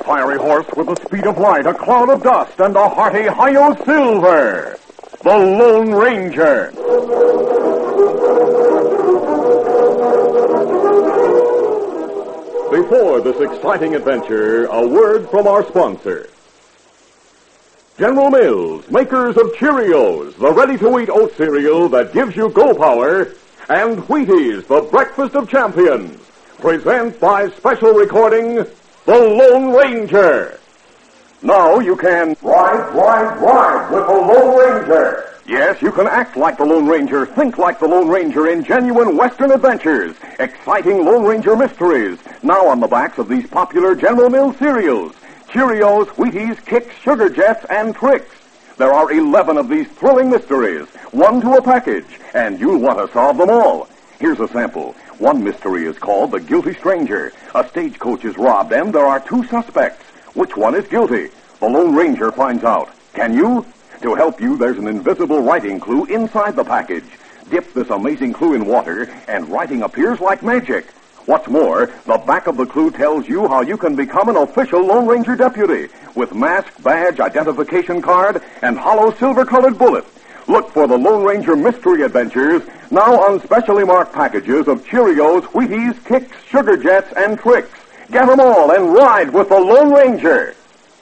fiery horse with the speed of light, a cloud of dust, and a hearty Hi-Yo Silver, the Lone Ranger. Before this exciting adventure, a word from our sponsor. General Mills, makers of Cheerios, the ready-to-eat oat cereal that gives you go power, and Wheaties, the breakfast of champions, present by special recording, The Lone Ranger. Now you can ride with the Lone Ranger. Yes, you can act like the Lone Ranger, think like the Lone Ranger in genuine Western adventures, exciting Lone Ranger mysteries, now on the backs of these popular General Mills cereals. Cheerios, Wheaties, Kicks, Sugar Jets, and Tricks. There are 11 of these thrilling mysteries, one to a package, and you'll want to solve them all. Here's a sample. One mystery is called The Guilty Stranger. A stagecoach is robbed, and there are two suspects. Which one is guilty? The Lone Ranger finds out. Can you? To help you, there's an invisible writing clue inside the package. Dip this amazing clue in water, and writing appears like magic. What's more, the back of the clue tells you how you can become an official Lone Ranger deputy with mask, badge, identification card, and hollow silver-colored bullet. Look for the Lone Ranger Mystery Adventures now on specially marked packages of Cheerios, Wheaties, Kicks, Sugar Jets, and Tricks. Get them all and ride with the Lone Ranger.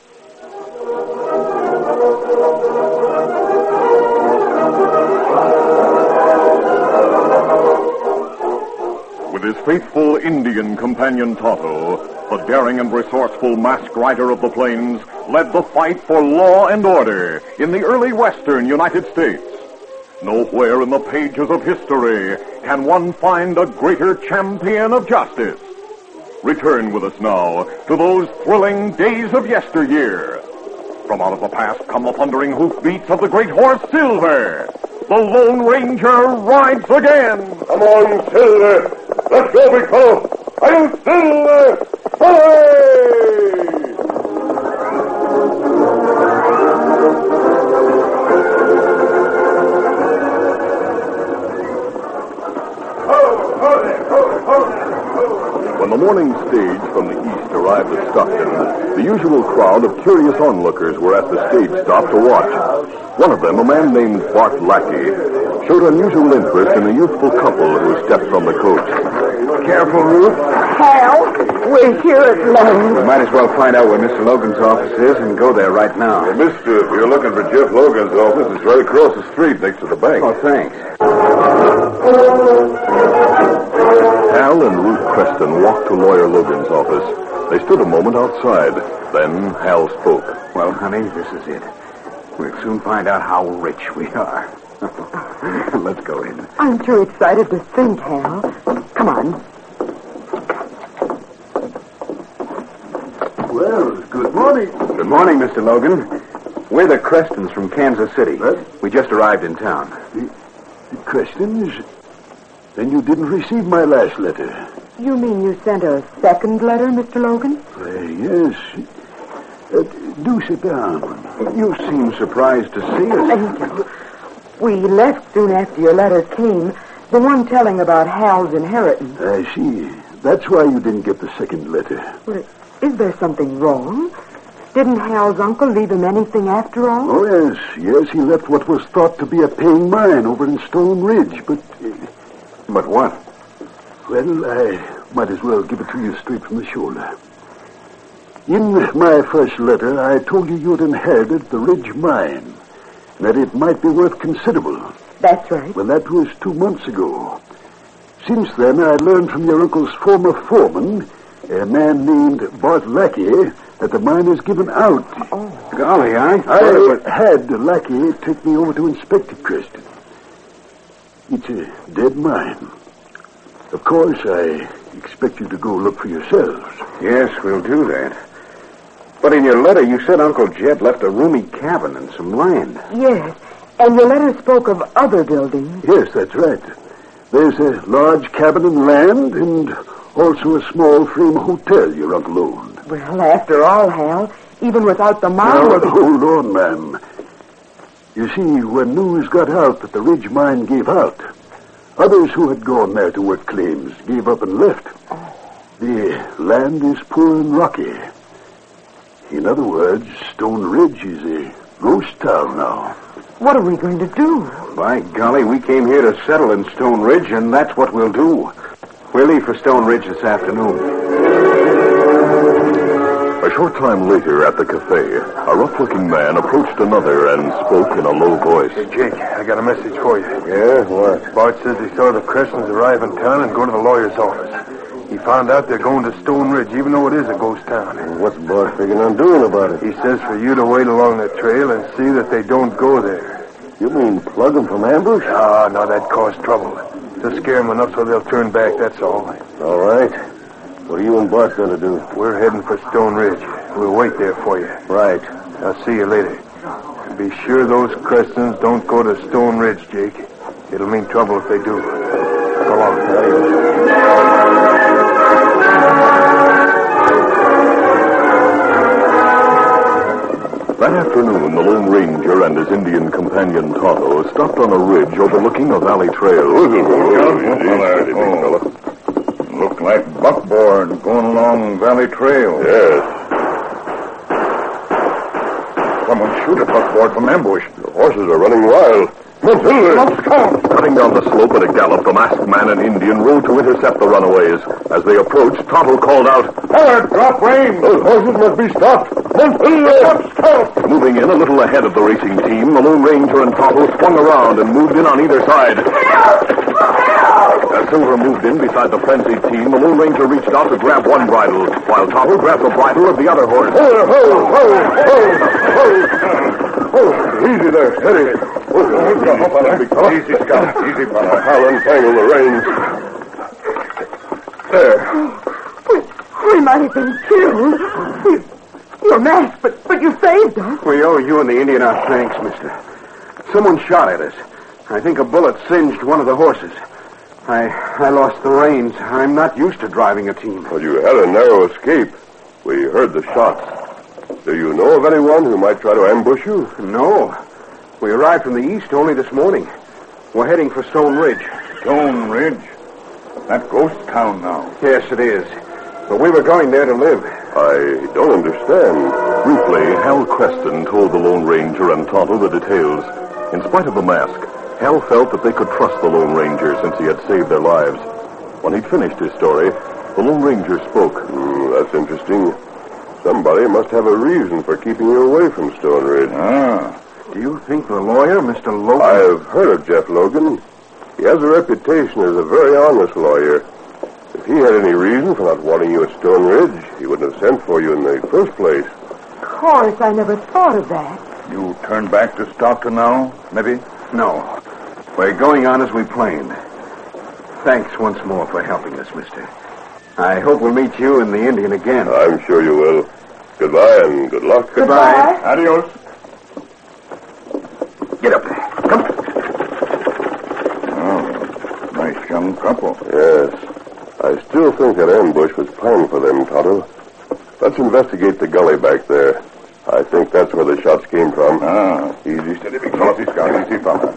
With his faithful Indian companion Tonto, the daring and resourceful masked rider of the plains led the fight for law and order in the early western United States. Nowhere in the pages of history can one find a greater champion of justice. Return with us now to those thrilling days of yesteryear. From out of the past come the thundering hoofbeats of the great horse Silver. The Lone Ranger rides again. Come on, Silver. Let's go, big fellow. I'm Silver. Hooray! When the morning stage from the east arrived at Stockton, the usual crowd of curious onlookers were at the stage stop to watch. One of them, a man named Bart Lackey, showed unusual interest in a youthful couple who stepped from the coach. Careful, Ruth. Hal, we're here at Lowe's. We might as well find out where Mr. Logan's office is and go there right now. Hey, mister, if you're looking for Jeff Logan's office, it's right across the street next to the bank. Oh, thanks. Hal and Ruth Creston walked to Lawyer Logan's office. They stood a moment outside. Then Hal spoke. Well, honey, this is it. We'll soon find out how rich we are. Let's go in. I'm too excited to think, Hal. Come on. Well, good morning. Good morning, Mr. Logan. We're the Crestons from Kansas City. What? We just arrived in town. The Crestons? Then you didn't receive my last letter. You mean you sent a second letter, Mr. Logan? Yes. Do sit down. You seem surprised to see us. Thank you. We left soon after your letter came, the one telling about Hal's inheritance. I see. That's why you didn't get the second letter. Well, is there something wrong? Didn't Hal's uncle leave him anything after all? Oh, yes. Yes, he left what was thought to be a paying mine over in Stone Ridge, but... But what? Well, I might as well give it to you straight from the shoulder. In my first letter, I told you you'd inherited the Ridge mine, and that it might be worth considerable. That's right. Well, that was 2 months ago. Since then, I learned from your uncle's former foreman, a man named Bart Lackey, that the mine is given out. Oh. Golly, I had Lackey take me over to inspect it, Creston. It's a dead mine. Of course, I expect you to go look for yourselves. Yes, we'll do that. But in your letter, you said Uncle Jed left a roomy cabin and some land. Yes, and your letter spoke of other buildings. Yes, that's right. There's a large cabin and land, and also a small frame hotel your uncle owned. Well, after all, Hal, even without the mine... Now, hold on, ma'am. You see, when news got out that the Ridge mine gave out, others who had gone there to work claims gave up and left. The land is poor and rocky. In other words, Stone Ridge is a ghost town now. What are we going to do? By golly, we came here to settle in Stone Ridge, and that's what we'll do. We'll leave for Stone Ridge this afternoon. A short time later at the cafe, a rough-looking man approached another and spoke in a low voice. Hey, Jake, I got a message for you. Yeah? What? Bart says he saw the Crestons arrive in town and go to the lawyer's office. He found out they're going to Stone Ridge, even though it is a ghost town. What's Bart figuring on doing about it? He says for you to wait along the trail and see that they don't go there. You mean plug them from ambush? Ah, no, that'd cause trouble. Just scare them enough so they'll turn back, that's all. All right. What are you and Bart going to do? We're heading for Stone Ridge. We'll wait there for you. Right. I'll see you later. And be sure those Crestons don't go to Stone Ridge, Jake. It'll mean trouble if they do. So long. That afternoon, the Lone Ranger and his Indian companion Tonto stopped on a ridge overlooking a valley trail. Look like buckboard going along Valley Trail. Yes. Someone shoot a buckboard from ambush. The horses are running wild. Cutting down the slope at a gallop, the masked man and Indian rode to intercept the runaways. As they approached, Tonto called out, Forward, drop rein! "Those horses must be stopped! Stop! Moving in a little ahead of the racing team, the Lone Ranger and Tonto swung around and moved in on either side. As Silver moved in beside the frenzied team, the Lone Ranger reached out to grab one bridle, while Tonto grabbed the bridle of the other horse. Easy there, steady. Easy, Scout. Easy, fella. I'll untangle the reins. There. We might have been killed. You're masked, but you saved us. We owe you and the Indian our thanks, mister. Someone shot at us. I think a bullet singed one of the horses. I lost the reins. I'm not used to driving a team. Well, you had a narrow escape. We heard the shots. Do you know of anyone who might try to ambush you? No. We arrived from the east only this morning. We're heading for Stone Ridge. Stone Ridge? That ghost town now. Yes, it is. But we were going there to live. I don't understand. Briefly, Hal Creston told the Lone Ranger and Tonto the details. In spite of the mask, Hal felt that they could trust the Lone Ranger since he had saved their lives. When he'd finished his story, the Lone Ranger spoke. That's interesting. Somebody must have a reason for keeping you away from Stone Ridge. Do you think the lawyer, Mr. Logan? I've heard of Jeff Logan. He has a reputation as a very honest lawyer. If he had any reason for not wanting you at Stone Ridge, he wouldn't have sent for you in the first place. Of course, I never thought of that. You turn back to Stockton now, maybe? No. We're going on as we planned. Thanks once more for helping us, mister. I hope we'll meet you and the Indian again. I'm sure you will. Goodbye and good luck. Goodbye. Adios. Get up there. Come. Oh, nice young couple. Yes. I still think that ambush was planned for them, Tonto. Let's investigate the gully back there. I think that's where the shots came from. Easy, steady, big saucy Scout. Easy, fella.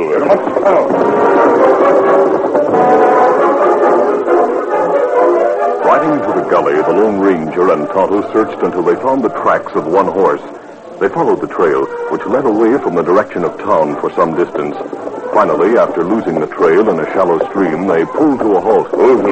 Riding into the gully, the Lone Ranger and Tonto searched until they found the tracks of one horse. They followed the trail, which led away from the direction of town for some distance. Finally, after losing the trail in a shallow stream, they pulled to a halt.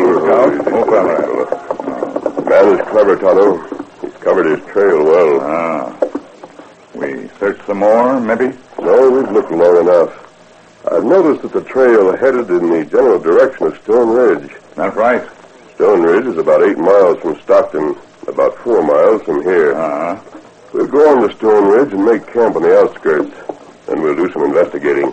The man is clever, Tonto. He's covered his trail well. We search some more, maybe? No, we've looked long enough. I've noticed that the trail headed in the general direction of Stone Ridge. That's right. Stone Ridge is about 8 miles from Stockton, about 4 miles from here. We'll go on to Stone Ridge and make camp on the outskirts. Then we'll do some investigating.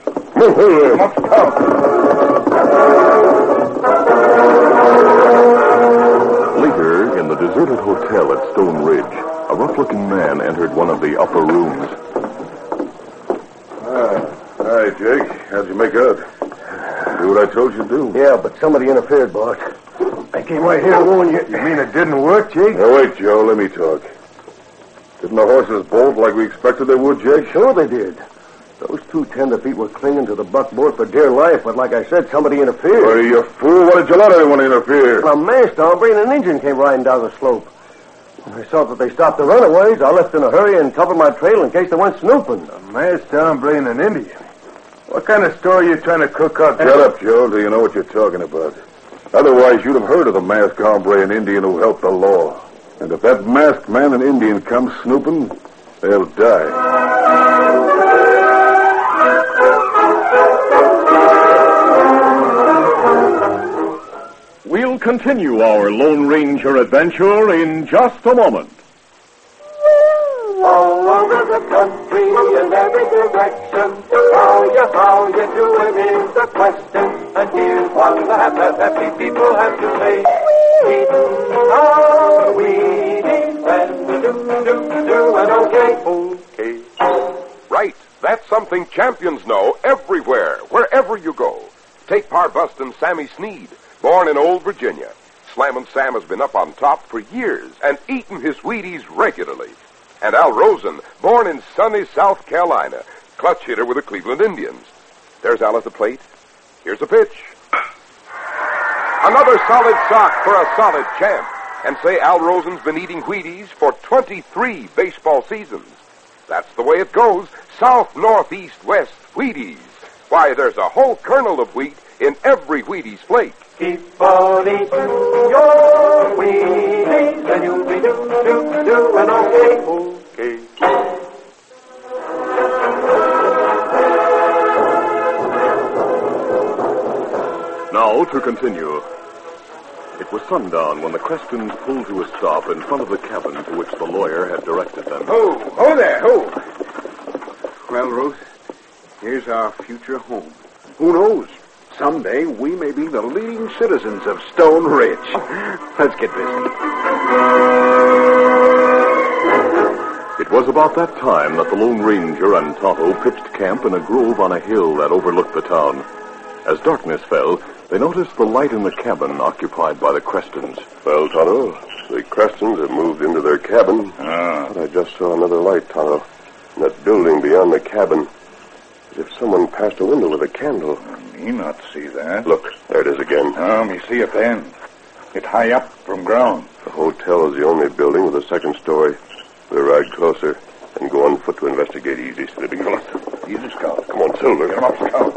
Later, in the deserted hotel at Stone Ridge, a rough-looking man entered one of the upper rooms. Hi, Jake. How'd you make out? Do what I told you to do. Yeah, but somebody interfered, Bart. I came right here to warn you. You mean it didn't work, Jake? Now, wait, Joe. Let me talk. Didn't the horses bolt like we expected they would, Jake? Sure they did. Those 2 tenderfeet were clinging to the buckboard for dear life, but like I said, somebody interfered. Well, you fool. Why did you let anyone interfere? A masked hombre and an Indian came riding down the slope. I saw that they stopped the runaways. I left in a hurry and covered my trail in case they went snooping. A masked hombre and an Indian. What kind of story are you trying to cook up? Shut up, Joe, till you know what you're talking about. Otherwise, you'd have heard of the masked hombre and Indian who helped the law. And if that masked man and Indian come snooping, they'll die. We'll continue our Lone Ranger adventure in just a moment. All over the country in every direction, how you doing is the question. And here's what the happy people have to say. Weeding, oh, weeding, and doing okay. Right, that's something champions know everywhere, wherever you go. Take Parbustin' Sammy Sneed, born in Old Virginia. Slammin' Sam has been up on top for years and eaten his Wheaties regularly. And Al Rosen, born in sunny South Carolina, clutch hitter with the Cleveland Indians. There's Al at the plate. Here's a pitch. Another solid sock for a solid champ. And say Al Rosen's been eating Wheaties for 23 baseball seasons. That's the way it goes. South, north, east, west, Wheaties. Why, there's a whole kernel of wheat in every Wheaties flake. Keep on eating your Wheaties, and you'll be doing okay. Now to continue. It was sundown when the Crestons pulled to a stop in front of the cabin to which the lawyer had directed them. Oh there, ho. Well, Ruth, here's our future home. Who knows? Someday we may be the leading citizens of Stone Ridge. Let's get busy. It was about that time that the Lone Ranger and Tonto pitched camp in a grove on a hill that overlooked the town. As darkness fell, they noticed the light in the cabin occupied by the Crestons. Well, Tonto, the Crestons have moved into their cabin. But I just saw another light, Tonto. In that building beyond the cabin. As if someone passed a window with a candle. Me not see that. Look, there it is again. Me see it then. It high up from ground. The hotel is the only building with a second story. We'll ride closer and go on foot to investigate. Easy, Slipping. Easy, Scout. Come on, Silver. Get him up, Scout.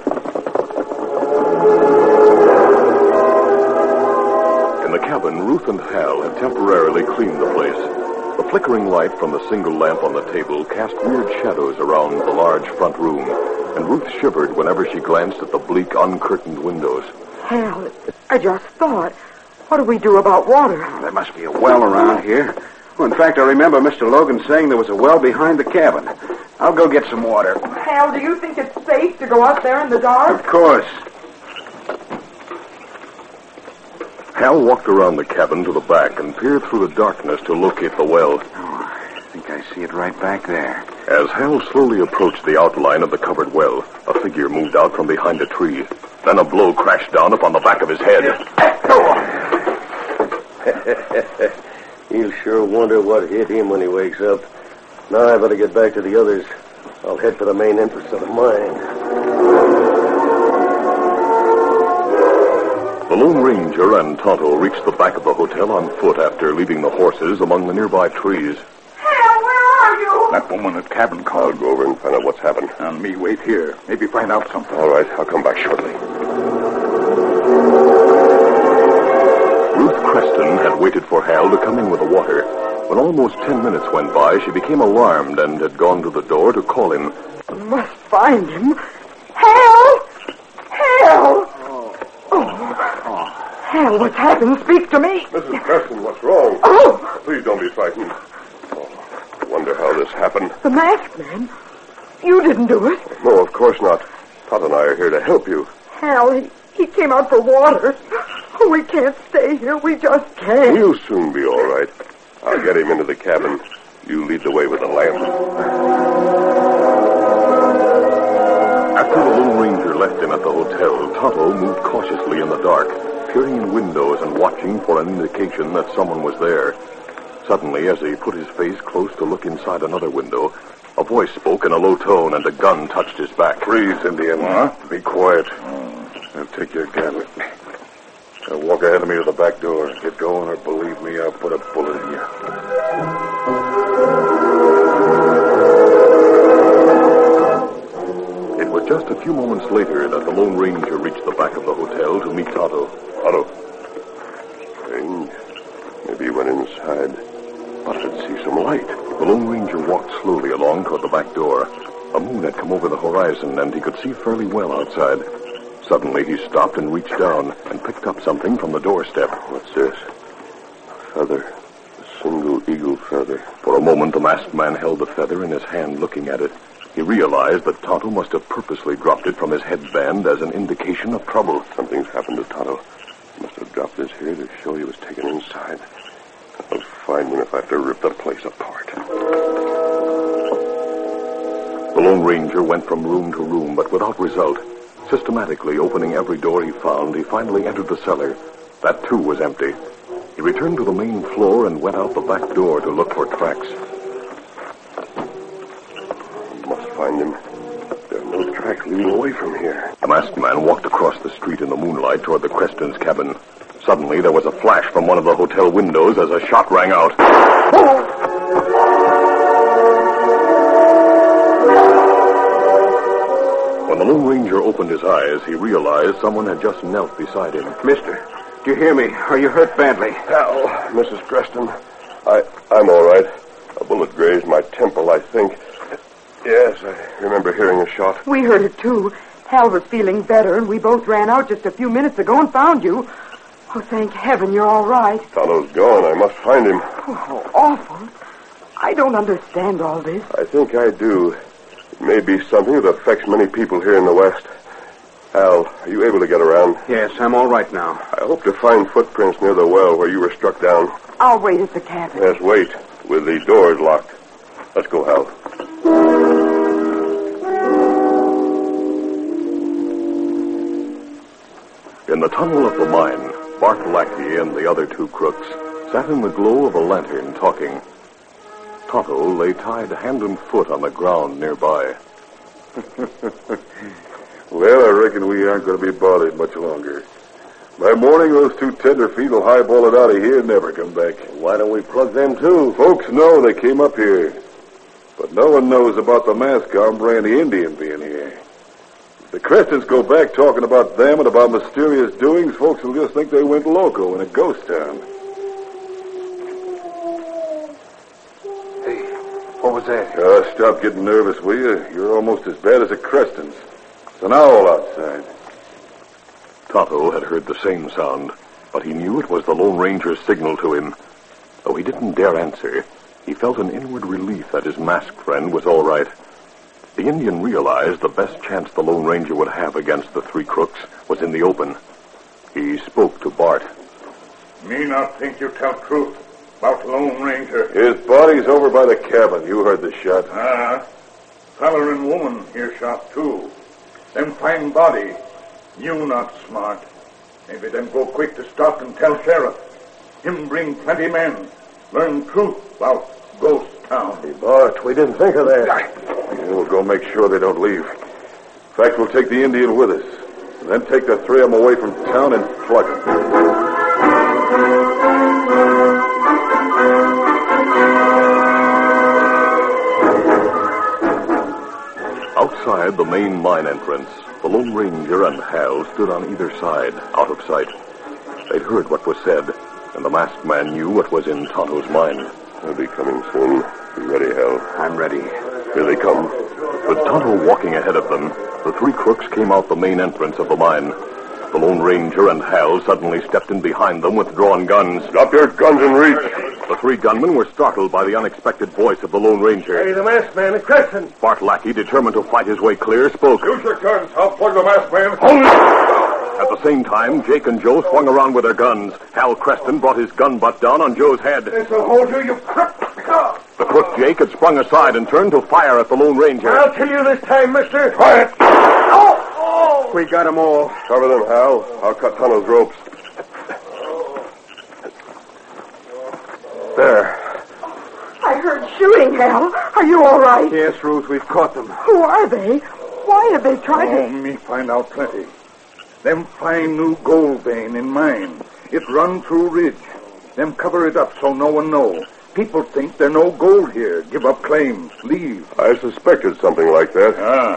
In the cabin, Ruth and Hal had temporarily cleaned the place. The flickering light from the single lamp on the table cast weird shadows around the large front room, and Ruth shivered whenever she glanced at the bleak, uncurtained windows. Hal, I just thought, what do we do about water? There must be a well around here. Well, in fact, I remember Mr. Logan saying there was a well behind the cabin. I'll go get some water. Hal, do you think it's safe to go out there in the dark? Of course. Hal walked around the cabin to the back and peered through the darkness to locate the well. Oh, I think I see it right back there. As Hal slowly approached the outline of the covered well, a figure moved out from behind a tree. Then a blow crashed down upon the back of his head. He'll sure wonder what hit him when he wakes up. Now I better get back to the others. I'll head for the main entrance of the mine. The Lone Ranger and Tonto reached the back of the hotel on foot after leaving the horses among the nearby trees. Hal, where are you? That woman at cabin called. I'll go over and find out what's happened. And me wait here. Maybe find out something. All right, I'll come back shortly. Ruth Creston had waited for Hal to come in with the water. When almost 10 minutes went by, she became alarmed and had gone to the door to call him. I must find him. Hal! Hal! Hal, what's happened? Speak to me. Mrs. Preston, what's wrong? Oh! Please don't be frightened. Oh, I wonder how this happened. The masked man. You didn't do it. No, of course not. Todd and I are here to help you. Hal, he came out for water. Oh, we can't stay here. We just can't. You'll soon be all right. I'll get him into the cabin. You lead the way with the lamp. After the Lone Ranger left him at the hotel, Tonto moved cautiously in the dark, peering in windows and watching for an indication that someone was there. Suddenly, as he put his face close to look inside another window, a voice spoke in a low tone and a gun touched his back. Freeze, Indian. Huh? Be quiet. I'll take your gun. Now walk ahead of me to the back door. Get going, or believe me, I'll put a bullet in you. It was just a few moments later that the Lone Ranger reached the back of the hotel to meet Tonto. Tonto. Strange. Maybe he went inside. But I could see some light. The Lone Ranger walked slowly along toward the back door. A moon had come over the horizon, and he could see fairly well outside. Suddenly, he stopped and reached down and picked up something from the doorstep. What's this? A feather. A single eagle feather. For a moment, the masked man held the feather in his hand, looking at it. He realized that Tonto must have purposely dropped it from his headband as an indication of trouble. Something's happened to Tonto. He must have dropped this here to show he was taken inside. I'll find him if I have to rip the place apart. The Lone Ranger went from room to room, but without result. Systematically opening every door he found, he finally entered the cellar. That, too, was empty. He returned to the main floor and went out the back door to look for tracks. Must find him. There are no tracks leading away from here. The masked man walked across the street in the moonlight toward the Crestons' cabin. Suddenly, there was a flash from one of the hotel windows as a shot rang out. When the Lone Ranger opened his eyes, he realized someone had just knelt beside him. Mister, do you hear me? Are you hurt badly? Hal, Mrs. Creston. I'm all right. A bullet grazed my temple, I think. Yes, I remember hearing a shot. We heard it, too. Hal was feeling better, and we both ran out just a few minutes ago and found you. Oh, thank heaven you're all right. Tonto's gone. I must find him. Oh, how awful. I don't understand all this. I think I do. It may be something that affects many people here in the West. Al, are you able to get around? Yes, I'm all right now. I hope to find footprints near the well where you were struck down. I'll wait at the cabin. Yes, wait. With the doors locked. Let's go, Hal. In the tunnel of the mine, Bart Lackey and the other two crooks sat in the glow of a lantern talking. Tonto lay tied hand and foot on the ground nearby. Well, I reckon we aren't going to be bothered much longer. By morning, those two tenderfeet will highball it out of here and never come back. Why don't we plug them, too? Folks know they came up here. But no one knows about the masked hombre and the Indian being here. If the Crestons go back talking about them and about mysterious doings, folks will just think they went loco in a ghost town. Hey, what was that? Stop getting nervous, will you? You're almost as bad as the Crestons. It's an owl outside. Tonto had heard the same sound, but he knew it was the Lone Ranger's signal to him. Though he didn't dare answer, he felt an inward relief that his masked friend was all right. The Indian realized the best chance the Lone Ranger would have against the three crooks was in the open. He spoke to Bart. Me not think you tell truth about Lone Ranger. His body's over by the cabin. You heard the shot. Feller and woman here shot too. Them find body. You not smart. Maybe them go quick to stop and tell sheriff. Him bring plenty men. Learn truth about ghost town. Hey, Bart, we didn't think of that. Yeah, we'll go make sure they don't leave. In fact, we'll take the Indian with us. And then take the three of them away from town and plug them. Outside the main mine entrance, the Lone Ranger and Hal stood on either side, out of sight. They'd heard what was said, and the masked man knew what was in Tonto's mind. They'll be coming soon. Be ready, Hal. I'm ready. Here they come. With Tonto walking ahead of them, the three crooks came out the main entrance of the mine. The Lone Ranger and Hal suddenly stepped in behind them with drawn guns. Drop your guns and reach. The three gunmen were startled by the unexpected voice of the Lone Ranger. Hey, the masked man, the Creston. Bart Lackey, determined to fight his way clear, spoke. Use your guns. I'll plug the masked man. Hold it! At the same time, Jake and Joe swung around with their guns. Hal Creston brought his gun butt down on Joe's head. This'll hold you, you crook. The crook Jake had sprung aside and turned to fire at the Lone Ranger. I'll kill you this time, mister. Quiet! Oh! We got them all. Cover them, Hal. I'll cut Tonto's ropes. There. I heard shooting, Hal. Are you all right? Yes, Ruth, we've caught them. Who are they? Why have they tried to... Me find out plenty. Them find new gold vein in mine. It run through ridge. Them cover it up so no one know. People think there no gold here. Give up claims. Leave. I suspected something like that.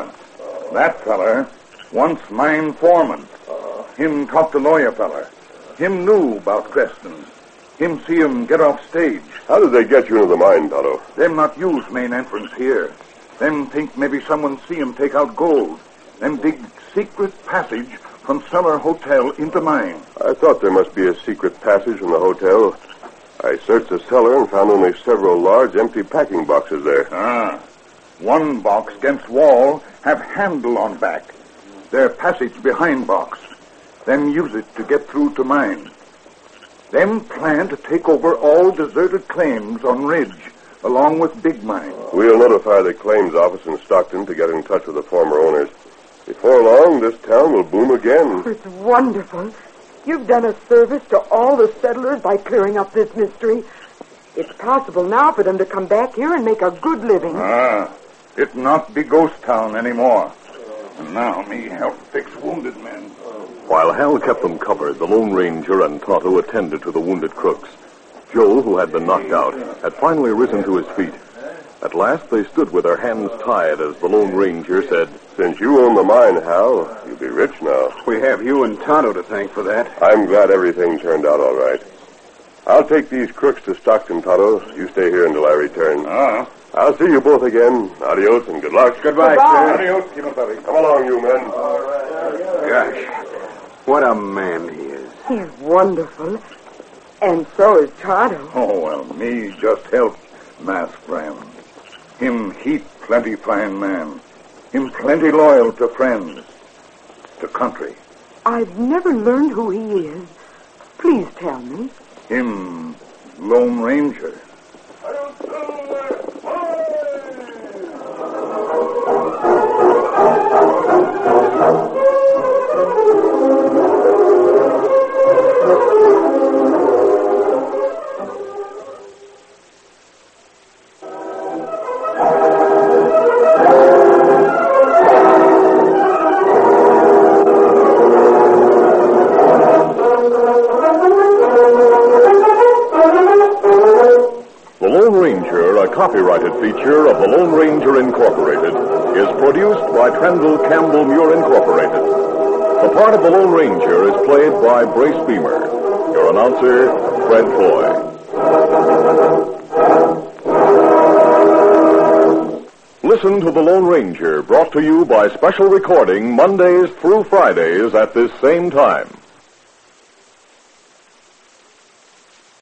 That feller, once mine foreman. Him talk to lawyer feller. Him knew about Creston. Him see him get off stage. How did they get you into the mine, Tonto? Them not use main entrance here. Them think maybe someone see him take out gold. Them dig secret passage from cellar hotel into mine. I thought there must be a secret passage from the hotel. I searched the cellar and found only several large empty packing boxes there. One box against wall have handle on back. Their passage behind box. Them use it to get through to mine. Them plan to take over all deserted claims on Ridge, along with Big Mine. We'll notify the claims office in Stockton to get in touch with the former owners. Before long, this town will boom again. It's wonderful. You've done a service to all the settlers by clearing up this mystery. It's possible now for them to come back here and make a good living. It not be ghost town anymore. And now me help fix wounded men. While Hal kept them covered, the Lone Ranger and Tonto attended to the wounded crooks. Joe, who had been knocked out, had finally risen to his feet. At last, they stood with their hands tied as the Lone Ranger said, "Since you own the mine, Hal, you'll be rich now." We have you and Tonto to thank for that. I'm glad everything turned out all right. I'll take these crooks to Stockton, Tonto. You stay here until I return. I'll see you both again. Adios and good luck. Goodbye, Goodbye. sir. Adios, Kimasabi. Come along, you men. Gosh, what a man he is. He's wonderful. And so is Tonto. Oh, well, me just help mask friend. Him heap plenty fine man. Him plenty loyal to friends. To country. I've never learned who he is. Please tell me. Him Lone Ranger. Copyrighted feature of the Lone Ranger Incorporated is produced by Trendle Campbell Muir Incorporated. The part of the Lone Ranger is played by Brace Beamer. Your announcer, Fred Foy. Listen to the Lone Ranger, brought to you by special recording Mondays through Fridays at this same time.